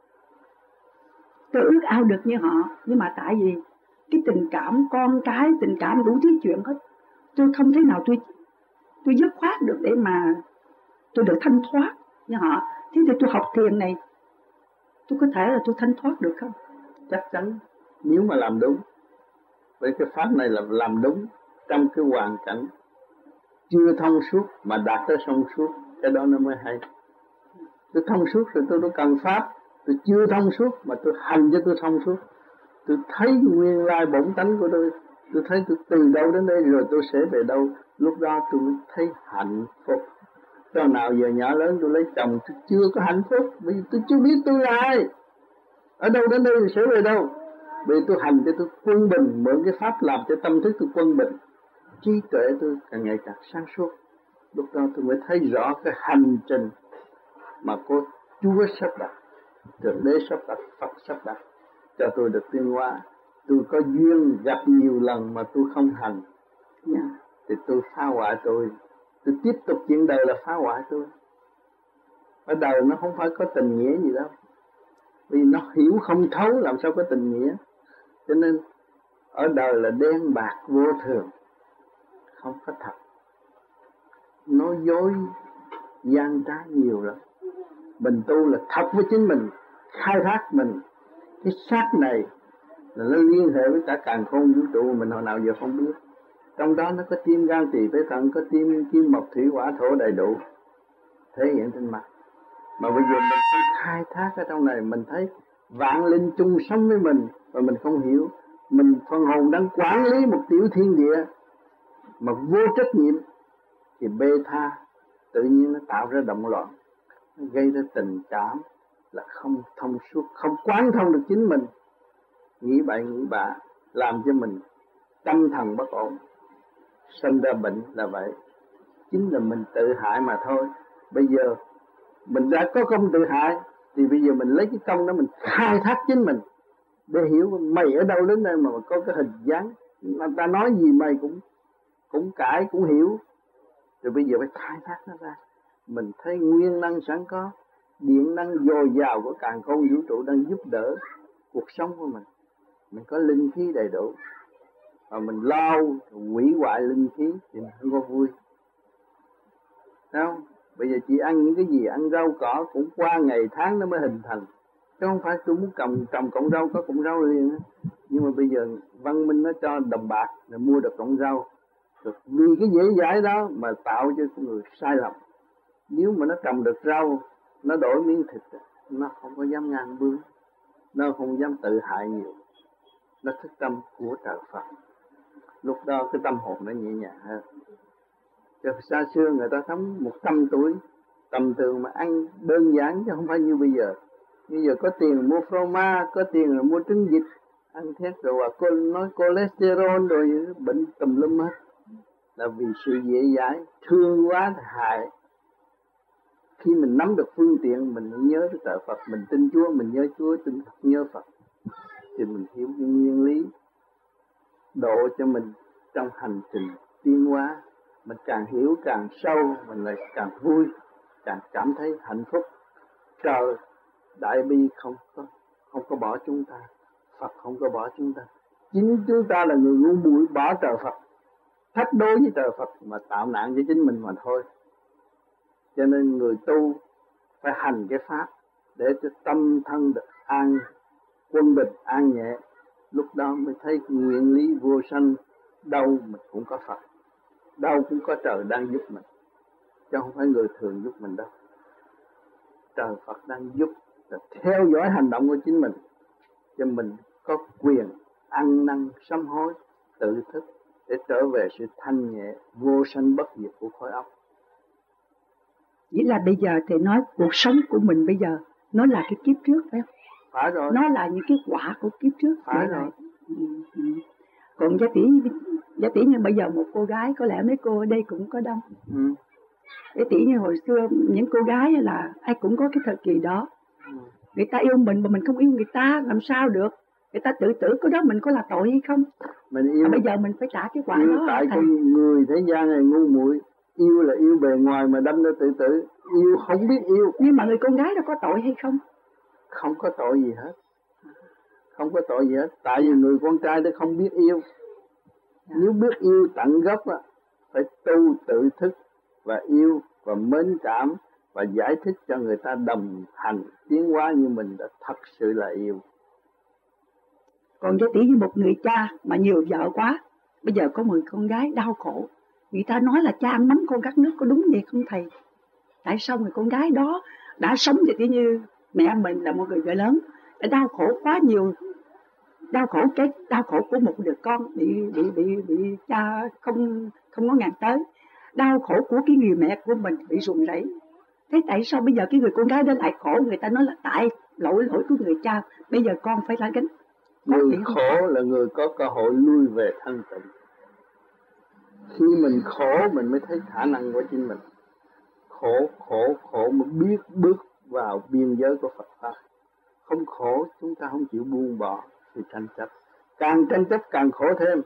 Tôi ước ao được như họ. Nhưng mà tại vì cái tình cảm con cái, tình cảm đủ thứ chuyện hết. Tôi không thể nào tôi dứt khoát được để mà tôi được thanh thoát như họ. Thế thì tôi học thiền này, tôi có thể là tôi thanh thoát được không? Chắc chắn nếu mà làm đúng. Với cái pháp này là làm đúng trong cái hoàn cảnh chưa thông suốt mà đạt tới thông suốt, cái đó nó mới hay. Tôi thông suốt rồi tôi đâu cần pháp. Tôi chưa thông suốt mà tôi hành cho tôi thông suốt. Tôi thấy nguyên lai bổn tánh của tôi thấy tôi từ đâu đến đây rồi tôi sẽ về đâu. Lúc đó tôi mới thấy hạnh phúc. Cho nào giờ nhỏ lớn tôi lấy chồng tôi chưa có hạnh phúc, vì tôi chưa biết tôi là ai, ở đâu đến đây thì sẽ về đâu. Vì tôi hành cho tôi quân bình, mượn cái pháp làm cho tâm thức tôi quân bình, trí tuệ tôi càng ngày càng sáng suốt. Lúc đó tôi mới thấy rõ cái hành trình mà có Chúa sắp đặt, Thượng Đế sắp đặt, Phật sắp đặt cho tôi được tiến hóa. Tôi có duyên gặp nhiều lần mà tôi không hành, thì tôi phá hoại tôi tiếp tục chuyện đời là phá hoại tôi. Ở đời nó không phải có tình nghĩa gì đâu. Vì nó hiểu không thấu làm sao có tình nghĩa. Cho nên ở đời là đen bạc vô thường, không có thật. Nói dối gian trá nhiều lắm. Mình tu là thật với chính mình, khai thác mình. Cái xác này là nó liên hệ với cả càn khôn vũ trụ mình hồi nào giờ không biết. Trong đó nó có tim gan tỳ phế thận, có tim kim mộc thủy hỏa thổ đầy đủ thể hiện trên mặt. Mà bây giờ mình phải khai thác ở trong này, mình thấy vạn linh chung sống với mình mà mình không hiểu. Mình phần hồn đang quản lý một tiểu thiên địa mà vô trách nhiệm thì bê tha, tự nhiên nó tạo ra động loạn, nó gây ra tình cảm là không thông suốt, không quán thông được chính mình, nghĩ bậy nghĩ bạ, làm cho mình tâm thần bất ổn, sinh ra bệnh là vậy. Chính là mình tự hại mà thôi. Bây giờ mình đã có công tự hại thì bây giờ mình lấy cái công đó mình khai thác chính mình để hiểu mày ở đâu đến đây mà có cái hình dáng, người ta nói gì mày cũng cãi cũng hiểu. Rồi bây giờ phải khai thác nó ra. Mình thấy nguyên năng sẵn có, điện năng dồi dào của càn khôn vũ trụ đang giúp đỡ cuộc sống của mình. Mình có linh khí đầy đủ mà mình lao hủy hoại linh khí thì mình không có vui. Thấy không? Bây giờ chị ăn những cái gì, ăn rau cỏ cũng qua ngày tháng nó mới hình thành. Chứ không phải tôi muốn trồng cọng rau có cọng rau liền. Nhưng mà bây giờ văn minh nó cho đồng bạc để mua được cọng rau. Được vì cái dễ dãi đó mà tạo cho con người sai lầm. Nếu mà nó trồng được rau, nó đổi miếng thịt, nó không có dám ngang bướng, nó không dám tự hại nhiều. Nó thức tâm của trời Phật. Lúc đó cái tâm hồn nó nhẹ nhàng hơn. Chứ xa xưa người ta sống 100 tuổi tầm thường mà ăn đơn giản chứ không phải như bây giờ. Bây giờ có tiền mua froma, có tiền là mua trứng vịt, ăn thét rồi nói cholesterol rồi bệnh tùm lum hết. Là vì sự dễ dãi, thương quá thì hại. Khi mình nắm được phương tiện, mình nhớ cái trời Phật, mình tin Chúa, mình nhớ Chúa, tin Phật, nhớ Phật, thì mình hiểu cái nguyên lý độ cho mình trong hành trình tiến hóa. Mình càng hiểu càng sâu, mình lại càng vui, càng cảm thấy hạnh phúc. Trời đại bi không có bỏ chúng ta, Phật không có bỏ chúng ta. Chính chúng ta là người ngu muội bỏ trời Phật, thách đối với trời Phật mà tạo nạn cho chính mình mà thôi. Cho nên người tu phải hành cái pháp để cho tâm thân được an, quân bình an nhẹ. Lúc đó mới thấy nguyên lý vô sanh, đâu mình cũng có Phật, đâu cũng có trời đang giúp mình, chứ không phải người thường giúp mình đâu. Trời Phật đang giúp, là theo dõi hành động của chính mình, cho mình có quyền ăn năn sám hối, tự thức để trở về sự thanh nhẹ vô sanh bất diệt của khối óc. Vậy là bây giờ thì nói cuộc sống của mình bây giờ nó là cái kiếp trước phải không? Phải rồi. Nó là những cái quả của kiếp trước. Phải rồi. Còn giá tỷ như bây giờ một cô gái, có lẽ mấy cô ở đây cũng có đông. Giá tỷ như hồi xưa những cô gái là ai cũng có cái thời kỳ đó. Người ta yêu mình mà mình không yêu người ta làm sao được? Người ta tự tử cái đó mình có là tội hay không? Mình yêu. Bây giờ mình phải trả cái quả yêu đó. Tại con người thế gian này ngu muội. Yêu là yêu bề ngoài mà đâm ra tự tử. Yêu không biết yêu. Nhưng mà người con gái đó có tội hay không? Không có tội gì hết. Không có tội gì hết. Tại vì người con trai đó không biết yêu. Nếu biết yêu tận gốc á, phải tu tự thức và yêu và mến cảm và giải thích cho người ta đồng hành tiến hóa như mình đã thật sự là yêu. Còn giá tỷ như một người cha mà nhiều vợ quá, bây giờ có 10 con gái đau khổ, người ta nói là cha ăn mắm con cắt nước, có đúng vậy không thầy? Tại sao người con gái đó đã sống vậy như mẹ mình là một người vợ lớn, đã đau khổ quá nhiều, đau khổ của một đứa con bị cha không có ngàn tới, đau khổ của cái người mẹ của mình bị run rẩy. Thế tại sao bây giờ cái người con gái đó lại khổ? Người ta nói là tại lỗi của người cha, bây giờ con phải la gánh. Người khổ là người có cơ hội lui về thanh tịnh. Khi mình khổ mình mới thấy khả năng của chính mình. Khổ mới biết bước vào biên giới của Phật Pháp. Không khổ chúng ta không chịu buông bỏ thì tranh chấp. Càng tranh chấp càng khổ thêm.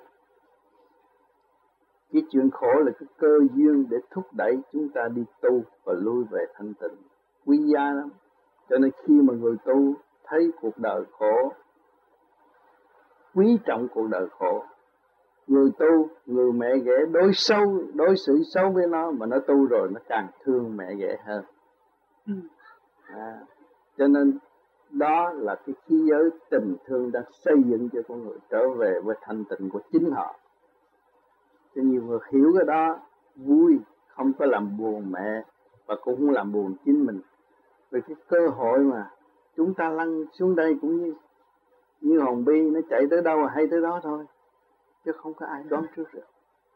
Cái chuyện khổ là cái cơ duyên để thúc đẩy chúng ta đi tu và lui về thanh tịnh. Quý giá lắm. Cho nên khi mà người tu thấy cuộc đời khổ, quý trọng cuộc đời khổ. Người tu, người mẹ ghẻ đối xử xấu với nó, mà nó tu rồi nó càng thương mẹ ghẻ hơn. Cho nên đó là cái khí giới tình thương đang xây dựng cho con người trở về với thanh tịnh của chính họ. Cho nhiều người hiểu cái đó vui, không có làm buồn mẹ và cũng không làm buồn chính mình. Vì cái cơ hội mà chúng ta lăn xuống đây cũng như hồn bi, nó chạy tới đâu hay tới đó thôi, chứ không có ai đoán trước được.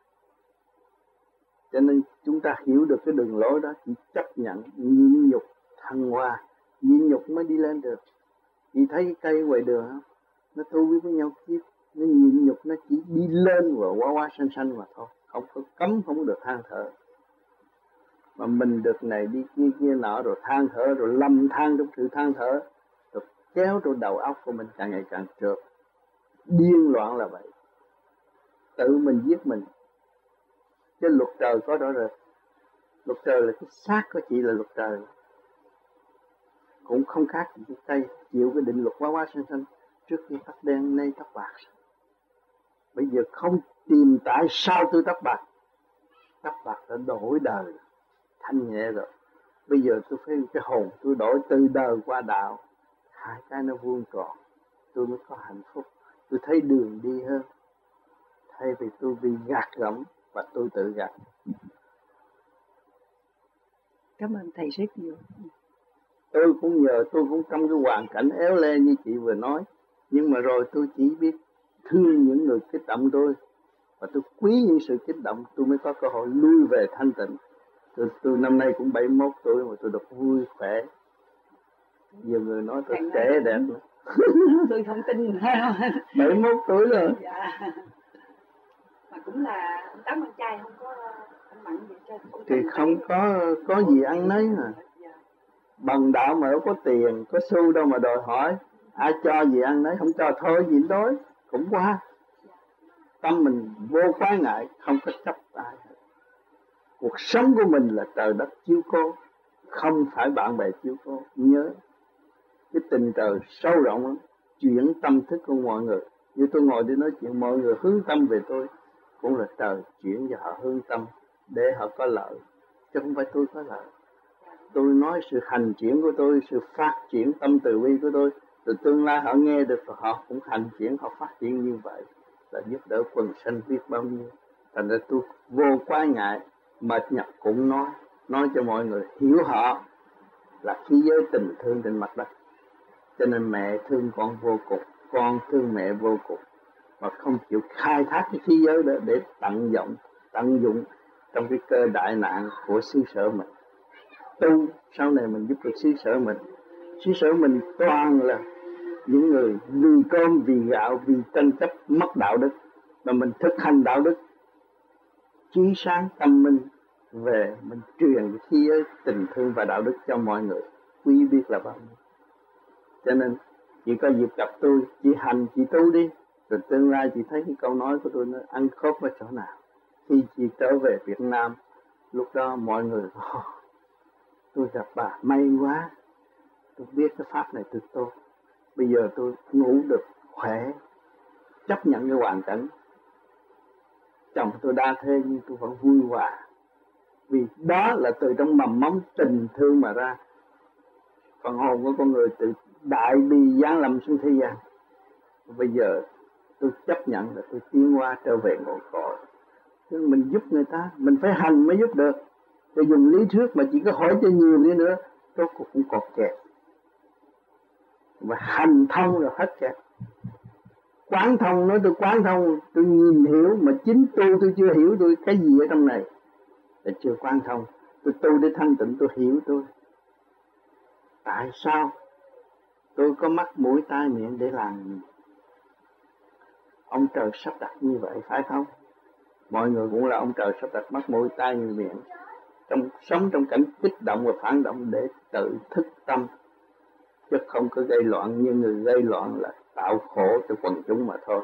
Cho nên chúng ta hiểu được cái đường lối đó, chỉ chấp nhận nhịn nhục thăng hoa, nhịn nhục mới đi lên được. Chị thấy cái cây ngoài đường không? Nó tu với nhau kiếp, nó nhịn nhục, nó chỉ đi lên và quá xanh mà thôi, không có cấm, không được than thở. Mà mình được này đi kia nọ rồi than thở, rồi lầm than trong sự than thở, rồi kéo trong đầu óc của mình càng ngày càng trượt, điên loạn là vậy. Tự mình giết mình. Chứ luật trời có rõ rệt. Luật trời là cái xác của chị là luật trời, cũng không khác gì cái cây chịu cái định luật quá xanh. Trước khi tóc đen nay tóc bạc. Bây giờ không tìm tại sao tôi tóc bạc đã đổi đời thanh nhẹ rồi. Bây giờ tôi phải cái hồn tôi đổi từ đời qua đạo, hai cái nó vuông tròn, tôi mới có hạnh phúc. Tôi thấy đường đi hơn, thay vì tôi bị gạt gẫm và tôi tự gạt. Cảm ơn thầy rất nhiều. Tôi cũng trong cái hoàn cảnh éo le như chị vừa nói, nhưng mà rồi tôi chỉ biết thương những người kích động tôi, và tôi quý những sự kích động, tôi mới có cơ hội lui về thanh tịnh. Tôi năm nay cũng 71 tuổi mà tôi được vui khỏe. Nhiều người nói tôi trẻ đẹp nữa. Tôi không tin. 71 tuổi rồi. Dạ. Mà cũng là tám con trai không có ăn mặn gì cho. Thì không có gì ăn nấy mà. Bằng đạo mà đâu có tiền, có xu đâu mà đòi hỏi. Ai cho gì ăn nấy, không cho thôi nhịn đói, cũng qua. Tâm mình vô quái ngại, không có chấp ai. Cuộc sống của mình là trời đất chiếu cố, không phải bạn bè chiếu cố. Nhớ, cái tình trời sâu rộng lắm, chuyển tâm thức của mọi người. Như tôi ngồi đi nói chuyện, mọi người hướng tâm về tôi, cũng là trời chuyển cho họ hướng tâm, để họ có lợi, chứ không phải tôi có lợi. Tôi nói sự hành triển của tôi, sự phát triển tâm từ bi của tôi, từ tương lai họ nghe được và họ cũng hành triển, họ phát triển như vậy, là giúp đỡ quần sanh biết bao nhiêu. Thành ra tôi vô quá ngại, mệt nhọc cũng nói cho mọi người hiểu họ là khí giới tình thương trên mặt đất. Cho nên mẹ thương con vô cùng, con thương mẹ vô cùng, mà không chịu khai thác cái khí giới đó để tận dụng trong cái cơ đại nạn của xứ sở mình. Tu sau này mình giúp được xứ sở mình. Xứ sở mình toàn là những người vì cơm, vì gạo, vì tranh chấp mất đạo đức, mà mình thực hành đạo đức, trí sáng tâm minh về, mình truyền khí giới tình thương và đạo đức cho mọi người, quý biết là bao nhiêu. Cho nên chỉ có dịp gặp tôi, chị hành, chị tu đi, rồi tương lai chị thấy cái câu nói của tôi nó ăn khớp ở chỗ nào. Khi chị trở về Việt Nam, lúc đó mọi người tôi gặp bà may quá, tôi biết cái pháp này tôi tốt. Bây giờ tôi ngủ được khỏe, chấp nhận cái hoàn cảnh. Chồng tôi đa thế nhưng tôi vẫn vui hòa, vì đó là từ trong mầm móng tình thương mà ra. Phần hồn của con người từ đại bi giáng lâm xuống thế gian. Bây giờ tôi chấp nhận là tôi tiến qua trở về ngộ cội. Mình giúp người ta, mình phải hành mới giúp được. Tôi dùng lý thuyết mà chỉ có hỏi cho nhiều đi nữa, tôi cũng còn kẹt. Và hành thông là hết kẹt. Quán thông, nói tôi quán thông, tôi nhìn hiểu, mà chính tôi chưa hiểu tôi cái gì ở trong này là chưa quán thông. Tôi tu để thanh tịnh, tôi hiểu tôi. Tại sao tôi có mắt mũi tai miệng để làm gì? Ông trời sắp đặt như vậy phải không? Mọi người cũng là ông trời sắp đặt mắt mũi tai miệng, sống trong cảnh kích động và phản động để tự thức tâm, chứ không có gây loạn. Như người gây loạn là tạo khổ cho quần chúng mà thôi.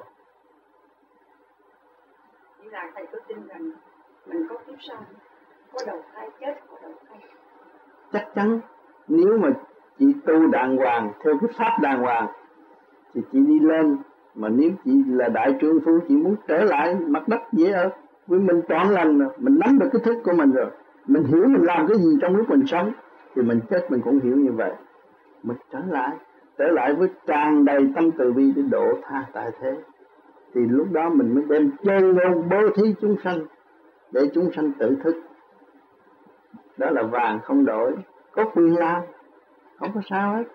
Chỉ là thầy có tin rằng mình có kiếp sau, có đầu thai chết, có đầu thai. Chắc chắn nếu mà chị tu đàng hoàng theo cái pháp đàng hoàng thì chị đi lên. Mà nếu chị là đại trượng phu, chị muốn trở lại mặt đất dễ ở, vì mình trọn lành rồi, mình nắm được cái thức của mình rồi, mình hiểu mình làm cái gì trong lúc mình sống, thì mình chết mình cũng hiểu như vậy. Mình trở lại với tràn đầy tâm từ bi để độ tha tại thế, thì lúc đó mình mới đem chân ngôn bố thí chúng sanh để chúng sanh tự thức. Đó là vàng không đổi, có quyền làm, không có sao hết.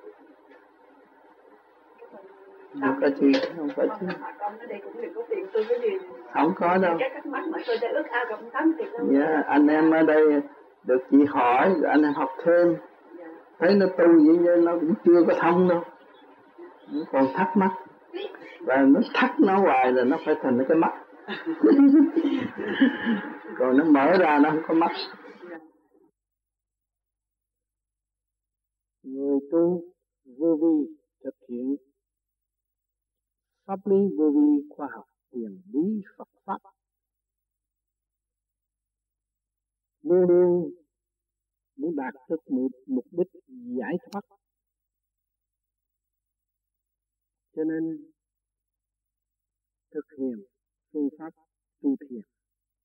Không có chi, không có chi. Không có đâu. Yeah, anh em ở đây được chị hỏi, rồi anh em học thêm, thấy nó tu vậy nhưng nó cũng chưa có thông đâu, nó còn thắc mắc, và nó thắc nó hoài là nó phải thành cái mắt. Còn nó mở ra nó không có mắt. Người tu vô vi thực hiện pháp lý vô vi khoa học quyền lý Phật pháp, luôn luôn muốn đạt được mục đích giải thoát. Cho nên thực hiện phương pháp tu thiền